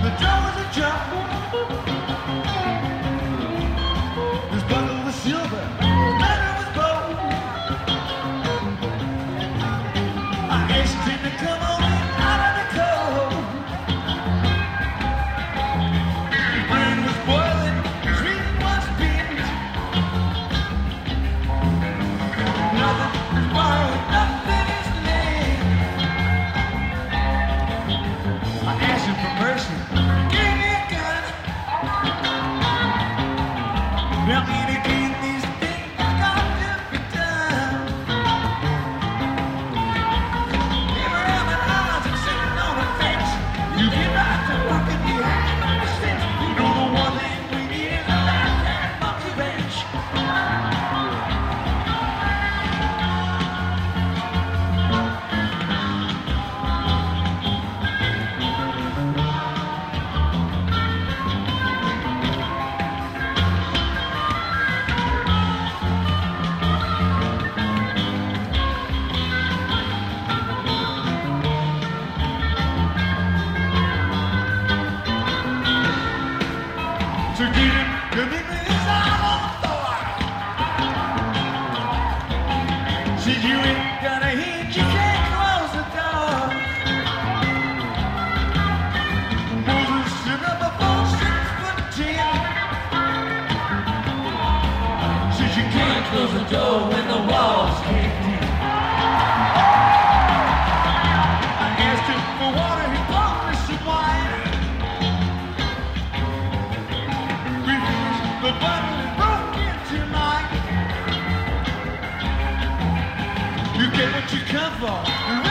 The drum was a jump. His buckle was silver. His leather was gold. I asked him to come on in out of the cold. His brain was boiling. His reason was bent. Nothing is borrowed. Nothing is lent. I asked him for mercy. Give me a gun. Help me to keep these things got to be done. Never have an eyes and sitting on a fence. You get right to working behind my fence. You know the one thing we need is a left-hand monkey wrench. To get him commitment is out on the floor. Said you ain't got a hit, you can't close the door. Moses stood up a 4'6'10". Said you can't close the door when the walls caved in. I asked him for water, he brought me some wine. We finished the bottle and broke into mine. You get what you come for.